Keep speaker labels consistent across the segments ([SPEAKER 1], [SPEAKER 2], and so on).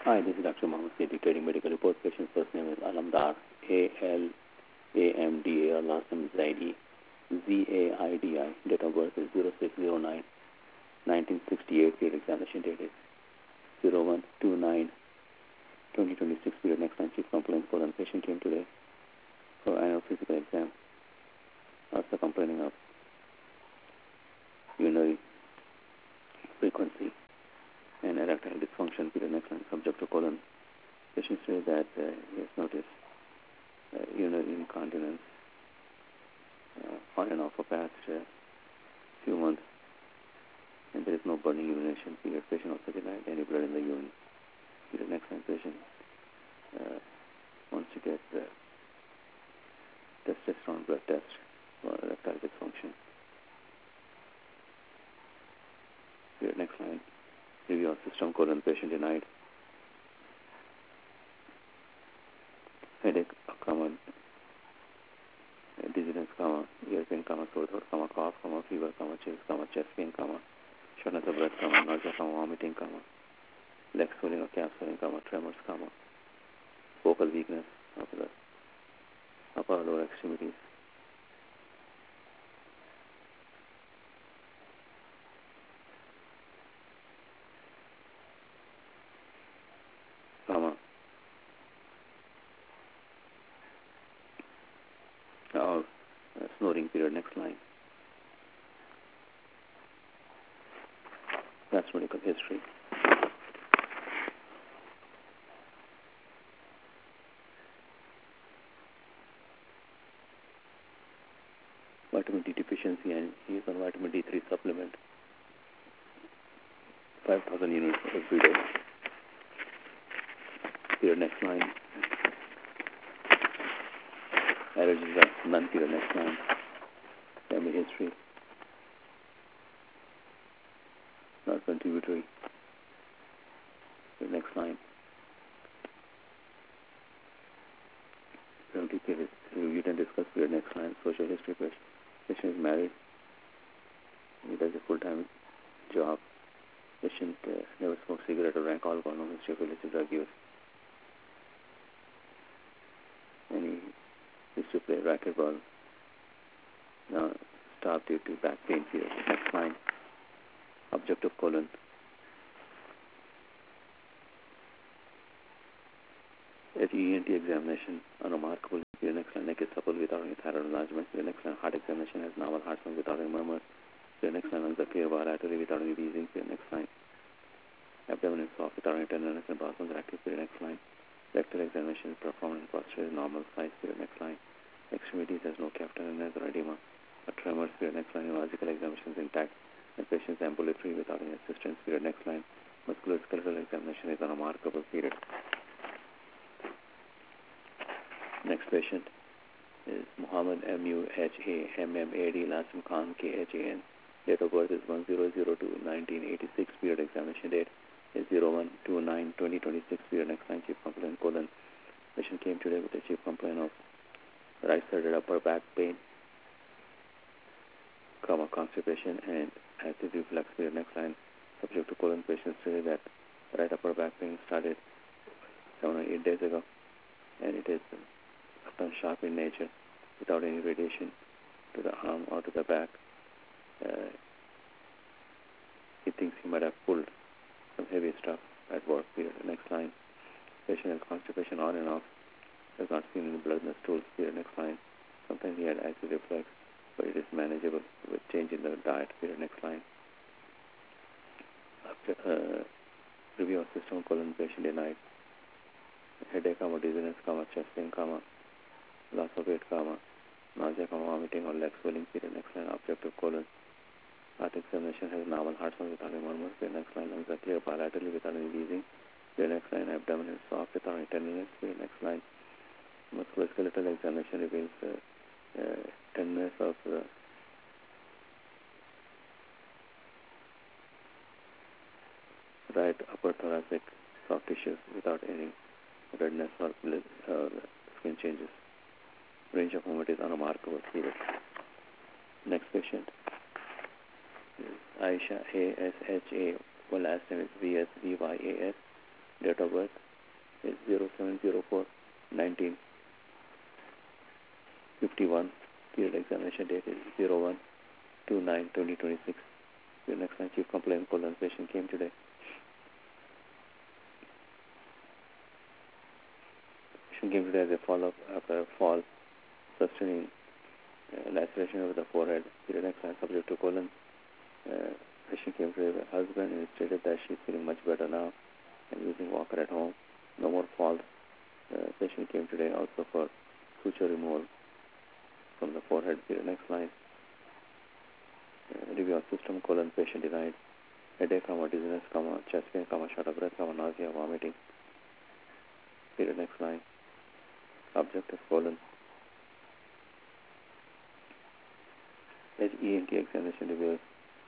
[SPEAKER 1] Hi, this is Dr. Mohammed Siddiq, trading medical report. Patient's first name is Alamdar, A-L-A-M-D-A-R, last name is Zaidi, Z-A-I-D-I. Date of birth is 0609, 1968. Period examination date is 0129, 2026. Period next time. Chief complaint for the patient came today for annual physical exam. Also complaining of urinary frequency and erectile dysfunction. Period next line. Subject to colon. Patient says that he has noticed urinary incontinence on and off for past few months, and there is no burning urination. Period. Patient also denied any blood in the urine. Period. Next line. Patient wants to get testosterone blood test for erectile dysfunction. Period. Next line. Review of system. Colon. Patient denied. Headache, dizziness, ear pain, sore throat, cough, fever, chills, chest pain, shortness of breath, nausea, vomiting, leg swelling or calf swelling, tremors, vocal weakness of the upper or lower extremities. Or snoring. Period. Next line. That's medical history. Vitamin D deficiency, and he is on vitamin D3 supplement, 5,000 units every day. Period. Next line. Allergies are none. Period. Next line. Family history. Not contributory. Period. Next line. Penalty period. You can discuss. Period. Next line. Social history. Patient is married. He does a full-time job. Patient never smoked cigarette or drank alcohol. No history of illicit drug use. And he used to play racquetball. Now stopped due to back pain. Period. Next line. Objective colon. At ENT examination, unremarkable. Period. Next line. Neck is supple without any thyroid enlargement. Period. Next line. Heart examination has normal heart sound without any murmurs. Period. Next line. Lungs are clear bilaterally without any wheezing. Period. Next line. Abdomen is soft without any tenderness and bowels are active. Period. Next line. Rectal examination is performed and prostate is normal size. Period. Next line. Extremities has no cavitiness or edema or tremors. Period. Next line. Neurological examination is intact and patient is ambulatory without any assistance. Period. Next line. Musculoskeletal examination is unremarkable. Period. Next patient is Muhammad M-U-H-A-M-M-A-D, last name Khan, K-H-A-N. Date of birth is 10/02/1986. Period. Examination date is 01/29/2026. Period. Next line. Chief complaint colon. Patient came today with a chief complaint of right-sided upper back pain, constipation, and acid reflux. Period. Next line. Subject to colon. Patient stated that right upper back pain started 7 or 8 days ago, and it is often sharp in nature without any radiation to the arm or to the back. He thinks he might have pulled some heavy stuff at work. Period. Next line. Patient has constipation on and off. Has not seen any blood in the stools. Period. Next line. Sometimes he had acid reflux, but it is manageable with change in the diet. Period. Next line. After review of system colon, patient denied. Headache, dizziness, chest pain, loss of weight, nausea, vomiting or leg swelling. Period. Next line. Objective colon. Heart examination has normal heart sound without any murmurs. Period. Next line. Lungs are clear bilaterally without any wheezing. Period. Next line. Abdomen is soft without any tenderness. Period. Next line. Musculoskeletal examination reveals tenderness of right upper thoracic soft tissues without any redness or skin changes. Range of movement is unremarkable. Period. Next patient is Aisha, A-S-H-A. Well, last name is V-S-V-Y-A-S. Date of birth is 0704-1951. Period examination date is 01-29-2026. Your next line, Chief Complaint colon, patient came today. Patient came today as a follow-up after a fall, sustaining laceration over the forehead. Period next line, subject to colon. Patient came today with her husband and stated that she's feeling much better now and using walker at home. No more falls. Patient came today also for suture removal from the forehead. Period next line. Review of system colon, patient denied headache, dizziness, chest pain, short of breath, nausea, vomiting. Period next line. Objective colon. As ENT examination reveals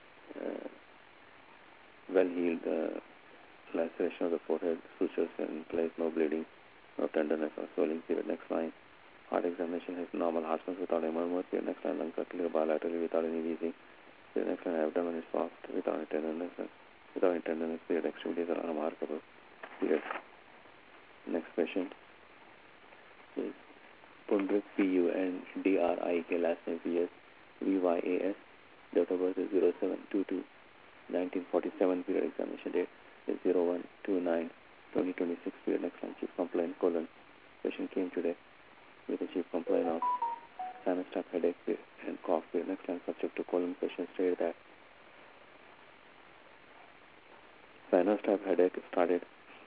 [SPEAKER 1] well-healed laceration of the forehead, sutures in place, no bleeding, no tenderness or swelling. Period next line. Heart examination has normal heart sounds without a murmur. Period next line. Lungs are clear bilaterally without any wheezing. Period next line. Abdomen is soft without any tenderness. Period extremities are unremarkable. Period. Next patient is Pundrik, P-U-N-D-R-I-K, last name P-S, V-Y-A-S. Date of birth is 07-22-1947. Period examination date is 01-29-2026. Period next line. Chief complaint colon. Patient came today with a chief complaint of sinus type headache and cough. Period next line. Subject to colon. Patient stated that sinus type headache started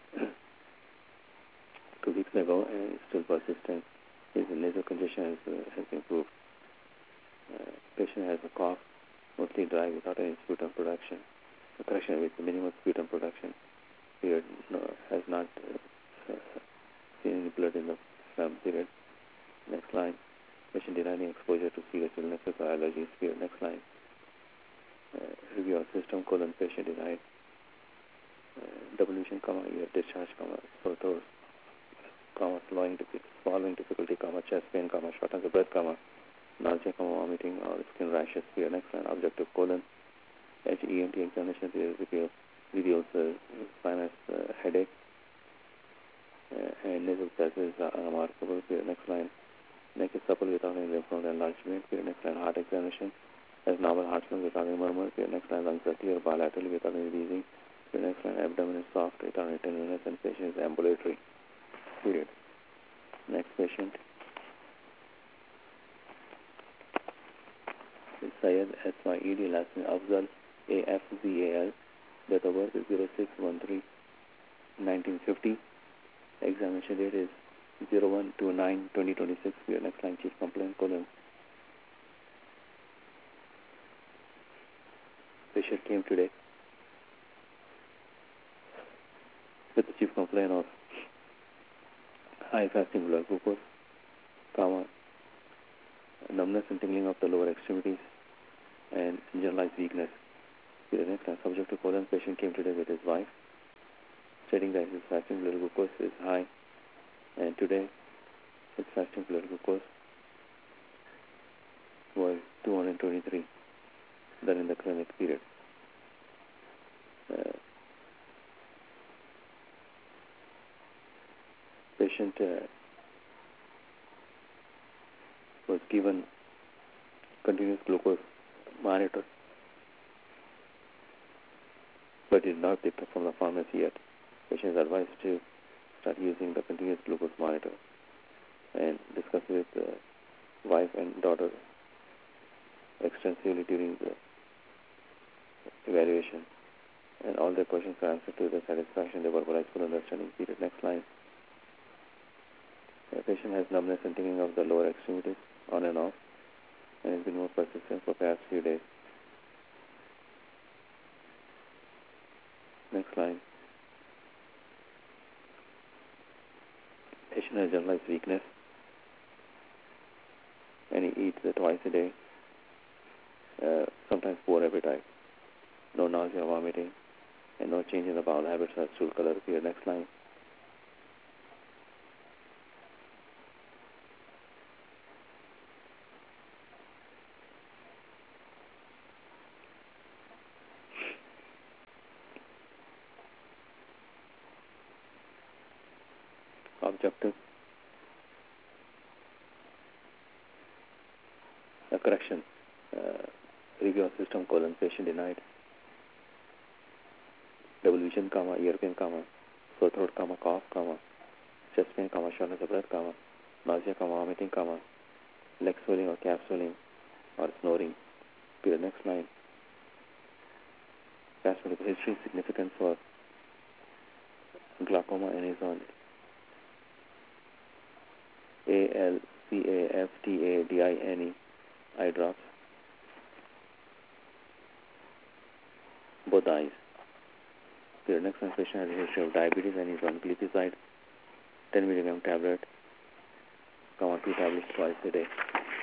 [SPEAKER 1] 2 weeks ago and is still persistent. His nasal congestion has improved. Patient has a cough, mostly dry without any sputum production. Correction, with minimal sputum production. Period. Has not seen any blood in the phlegm. Period. Next line. Patient denying exposure to serious illnesses or allergies. Period. Next line. Review of system colon. Patient denied devolution, ear discharge, sore throat, swallowing difficulty, chest pain, shortness of breath, nausea, vomiting or skin rashes. Period. Next line. Objective colon. ENT examination reveals sinus headache and nasal passages are unremarkable. Period. Next line. Neck is supple without any lymph node enlargement. Period. Next line. Heart examination has normal heart sounds without any murmur. Period. Next line. Lungs are clear bilaterally without any wheezing. Period. Next line. Abdomen is soft without any tenderness and patient is ambulatory. Period. Next patient is Syed, S-Y-E-D, last name Afzal, A-F-Z-A-L. Date of birth is 06-13-1950. Examination date is 01-29-2026. Period. Next line. Chief complaint colon. Patient came today with the chief complaint of high fasting blood glucose, numbness and tingling of the lower extremities, and generalized weakness. Period. Next time, subject to colon. Patient came today with his wife, stating that his fasting blood glucose is high, and today his fasting blood glucose was 223 during the clinic period. Patient was given continuous glucose monitor, but did not pick up from the pharmacy yet. Patient is advised to start using the continuous glucose monitor and discuss with wife and daughter extensively during the evaluation. And all their questions are answered to their satisfaction. They verbalize full understanding. Period. Next line. The patient has numbness and tingling of the lower extremities on and off, and has been more persistent for past few days. Next line. Patient has generalized weakness, and he eats twice a day, sometimes poor appetite, no nausea, vomiting, and no change in the bowel habits or stool color. Period. Next line. Objective, correction, review of system, patient denied, double vision, ear pain, sore throat, cough, chest pain, shortness of breath, nausea, vomiting, leg swelling or calf swelling or snoring. Period. Next line. Past medical history significant for glaucoma and is on ALCAFTADINE eye drops, both eyes. Period. Next line. Patient has a history of diabetes and is on glipizide, 10 milligram tablet, 2 tablets twice a day.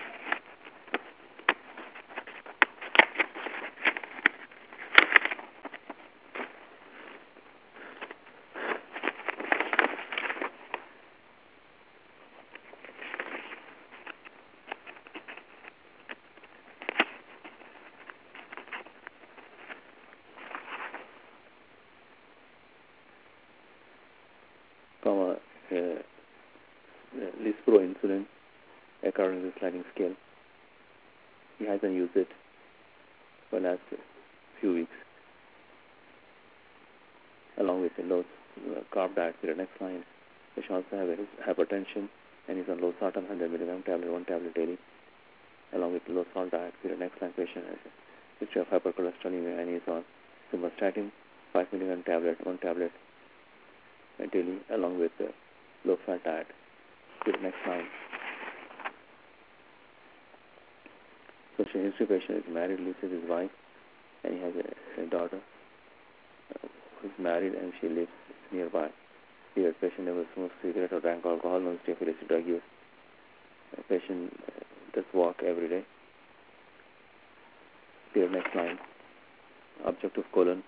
[SPEAKER 1] Lispro insulin according to the sliding scale. He hasn't used it for the last few weeks. Along with a low carb diet. Period. Next line. Patient also has hypertension and is on low salt 100 milligram tablet, 1 tablet daily. Along with low salt diet. Period. Next line. Patient has a history of hypercholesterolemia and is on simvastatin, 5 milligram tablet, 1 tablet daily, along with low fat diet. Period. Next line. Social history. Patient is married, lives with his wife, and he has a daughter who is married and she lives nearby. Period. Patient never smokes cigarette or drank alcohol, no history of illicit drug use. Patient does walk every day. Period. Next line. Objective colon.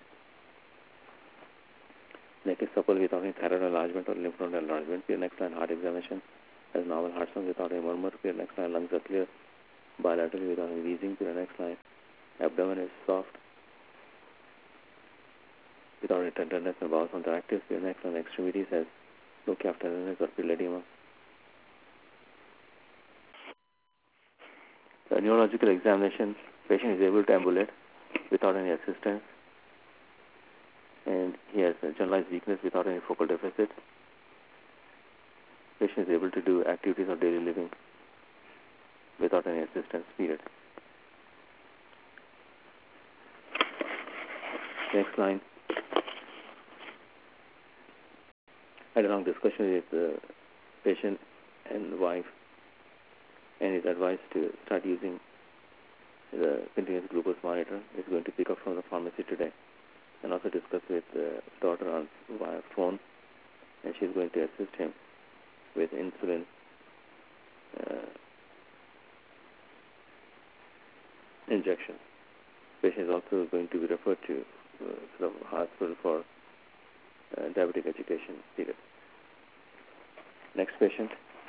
[SPEAKER 1] Neck is supple without any thyroid enlargement or lymph node enlargement. Period. Next line. Heart examination has normal heart sound without any murmur. Period. Next line. Lungs are clear bilaterally without any wheezing. Period. Next line. Abdomen is soft without any tenderness and bowel sounds are active. Period. Next line. Extremities has low calf tenderness or field edema. The neurological examination. Patient is able to ambulate without any assistance, and he has a generalized weakness without any focal deficit. Patient is able to do activities of daily living without any assistance. Period. Next line. I had a long discussion with the patient and wife, and is advised to start using the continuous glucose monitor. It's going to pick up from the pharmacy today, and also discuss with the daughter on via phone, and she's going to assist him with insulin injection. Patient is also going to be referred to the hospital for diabetic education. Period. Next patient.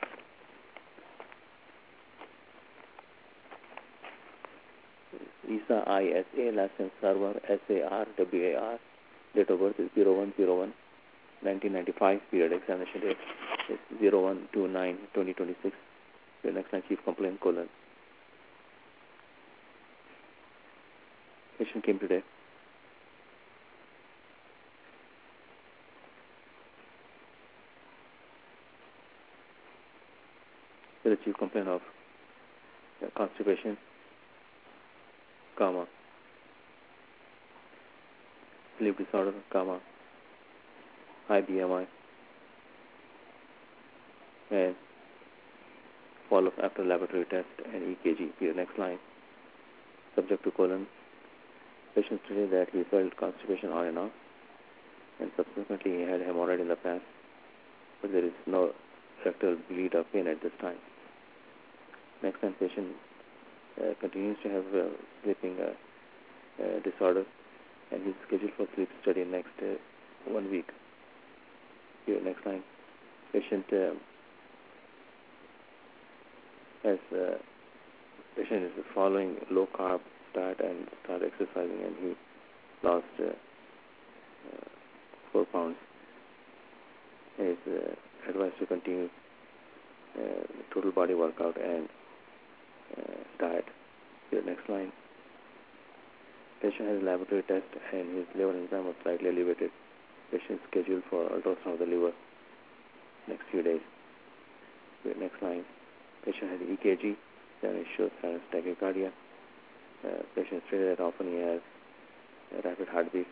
[SPEAKER 1] Lisa ISA, last name Sarwar, SARWAR, date of birth is 01/01/1995, period. Examination date is 01/29/2026. The next line, chief complaint, colon. Patient came today. With a chief complaint of constipation, sleep disorder, high BMI, and follow-up after laboratory test and EKG. Period. Next line. Subject to colon. Patient stated that he felt constipation on and off, and subsequently he had hemorrhoid in the past, but there is no rectal bleed or pain at this time. Next line. Patient continues to have sleeping disorder, and he's scheduled for sleep study next 1 week. Here, next line. Patient patient is following low carb diet and started exercising, and he lost 4 pounds. His advised to continue total body workout and diet. Here, next line. Patient has a laboratory test and his liver enzyme was slightly elevated. Patient is scheduled for ultrasound of the liver next few days. Here, next line. Patient has EKG, then it shows sinus tachycardia. Patient stated that often he has a rapid heartbeat.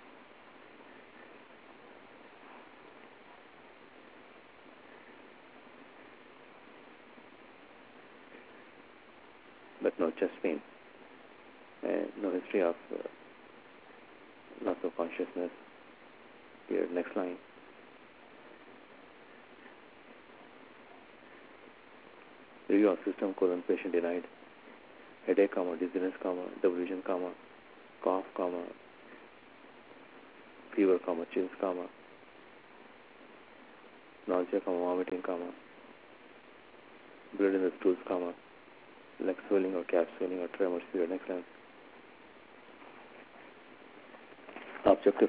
[SPEAKER 1] But no chest pain, and no history of loss of consciousness. Here, next line. Review of system: patient denied headache, dizziness, delusion, cough, fever, chills, nausea, vomiting, blood in the stools, leg swelling or calf swelling or tremors. Period. Next line. Objective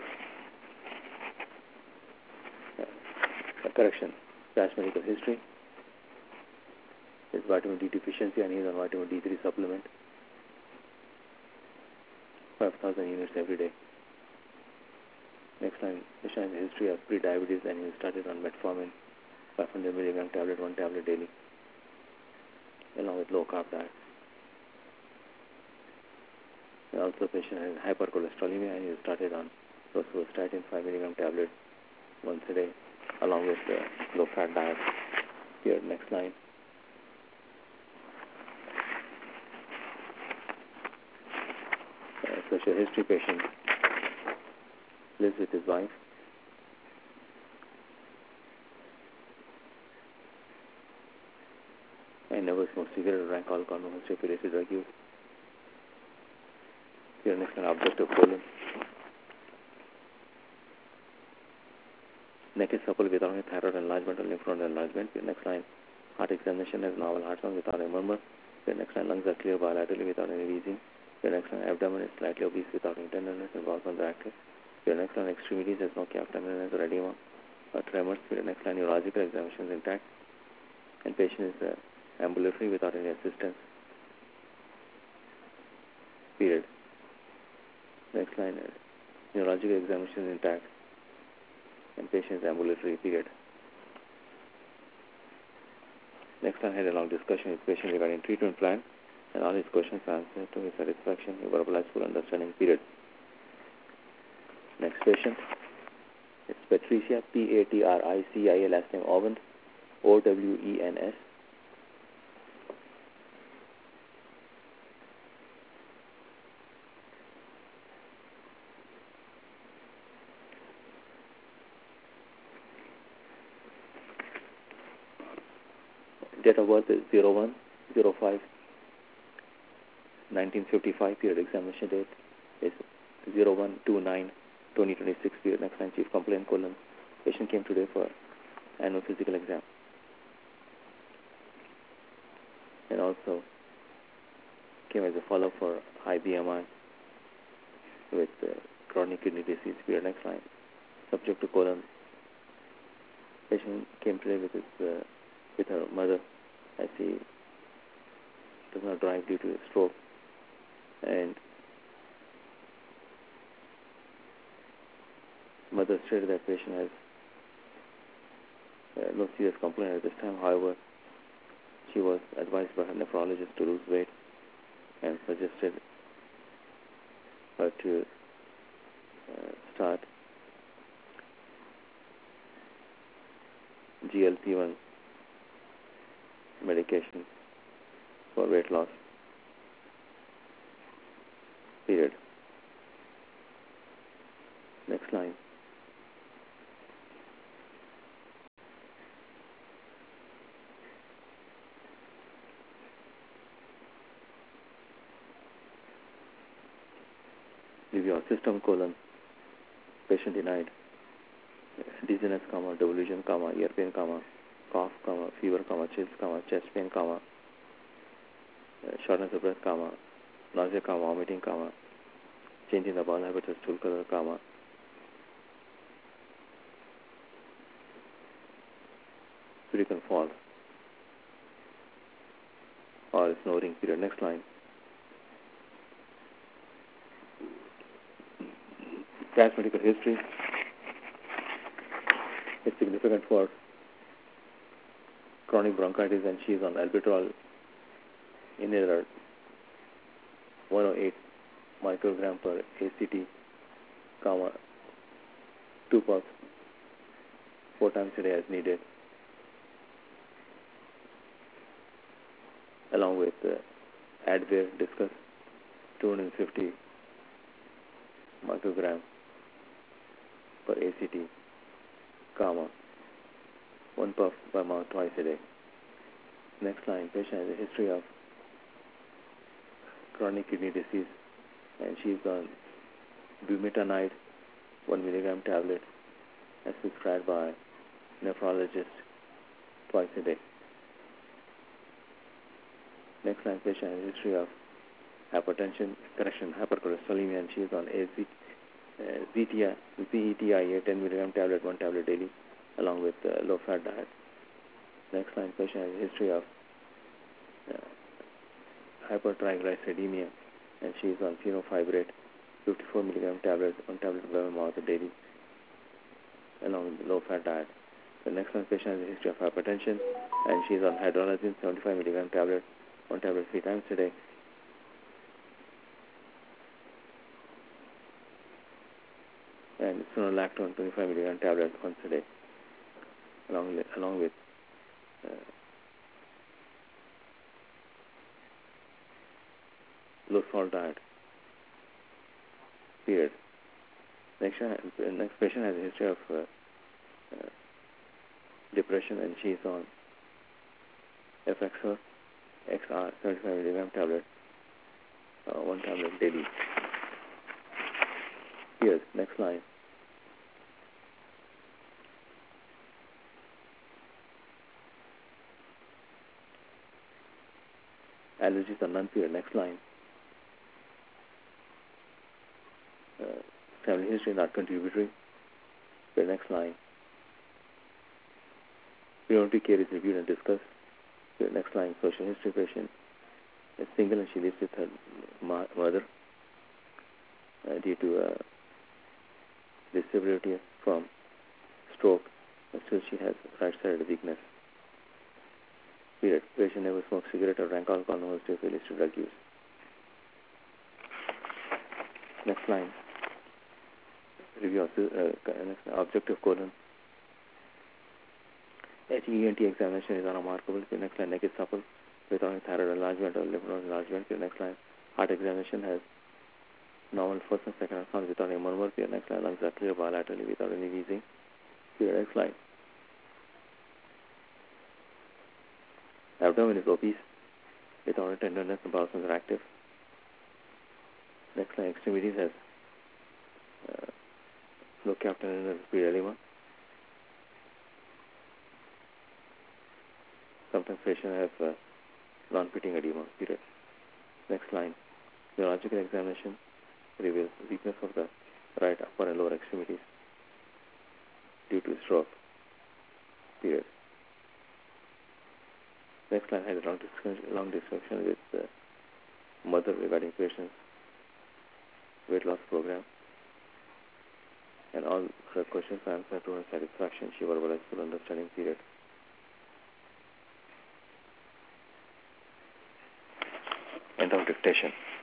[SPEAKER 1] correction. Past medical history. His vitamin D deficiency and he is on vitamin D3 supplement. 5,000 units every day. Next line. Patient has a history of pre-diabetes and he started on metformin, 500 milligram tablet, 1 tablet daily, along with low carb diet. And also patient has hypercholesterolemia and he started on rosuvastatin 5 milligram tablet once a day, along with low fat diet. Here, next line. Social history: patient lives with his wife. And never smoked cigarette or drank alcohol, no history of illicit drug use. Here, next one, objective colon. Neck is supple without any thyroid enlargement or lymph node enlargement. Here, next line. Heart examination has normal heart sound without a murmur. Here, next line. Lungs are clear bilaterally without any wheezing. Here, next line. Abdomen is slightly obese without any tenderness and bowel sounds are active. Here, next line. Extremities has no calf tenderness or edema or tremors. Here, next line. Neurological examination is intact. And patient is ambulatory without any assistance. Period. Next line. Neurological examination is intact. And patient is ambulatory. Period. Next line. Had a long discussion with patient regarding treatment plan, and all his questions answered to his satisfaction. He verbalized full understanding. Period. Next patient. It's Patricia, Patricia, last name Owens, Owens. Date of birth is 01/05/1955. Period. Examination date is 01/29/2026. Period. Next line. Chief complaint: patient came today for annual physical exam, and also came as a follow-up for high BMI with chronic kidney disease. Period. Next line. Subject to colon. Patient came today with her mother, as he does not drive due to a stroke, and mother stated that patient has no serious complaint at this time. However, she was advised by her nephrologist to lose weight and suggested her to start GLP-1 medication for weight loss. Period. Next line. Review of system: patient denied dizziness, delusion, ear pain, cough, fever, chills, chest pain, shortness of breath, nausea, vomiting, change in the bowel habits or stool color, frequent falls or snoring period. Next line. Past medical history is significant for chronic bronchitis, and she is on albuterol inhaler 108 microgram per ACT, 2 puffs 4 times a day as needed, along with Advair discuss 250 microgram per ACT, 1 puff by mouth twice a day. Next line, patient has a history of chronic kidney disease, and she is on bumetanide 1 milligram tablet as prescribed by nephrologist twice a day. Next line, patient has a history of hypercholesterolemia, and she is on ZETIA 10 milligram tablet, 1 tablet daily, along with low-fat diet. Next line, patient has a history of hypertriglyceridemia, and she is on fenofibrate 54 milligram tablets, 1 tablet per mouth daily, along with low-fat diet. The next one patient has a history of hypertension, and she is on hydroxyzine 75 milligram tablet, 1 tablet 3 times a day. And spironolactone 25 milligram tablet once a day, along with low salt diet. Period. Next patient has a history of depression, and she is on Effexor XR 75 milligram tablet, 1 tablet daily. Here, next line. Allergies are none. Period. Next line. Family history not contributory. Period. Next line. Preventive care is reviewed and discussed. Period. Next line. Social history patient is single, and she lives with her mother due to disability from stroke, and still she has right-sided weakness. Period. Patient never smoked cigarette or drank alcohol, no history of illicit drug use. Next line. Review of objective colon. HENT examination is unremarkable. Next line. Neck is supple without thyroid enlargement or lymph node enlargement. Next line. Heart examination has normal first and second sound without any murmur. Next line. Lungs are clear bilaterally without any wheezing. Next line. Abdomen is obese without any tenderness, and bowel are active. Next line. Extremities has low captain and edema. Sometimes patient has non-pitting edema. Period. Next line. Neurological examination reveals weakness of the right upper and lower extremities due to stroke. Period. Next line has a long discussion with mother regarding patient's weight loss program, and all her questions are answered to her satisfaction. She verbalized full understanding. Period. End of dictation.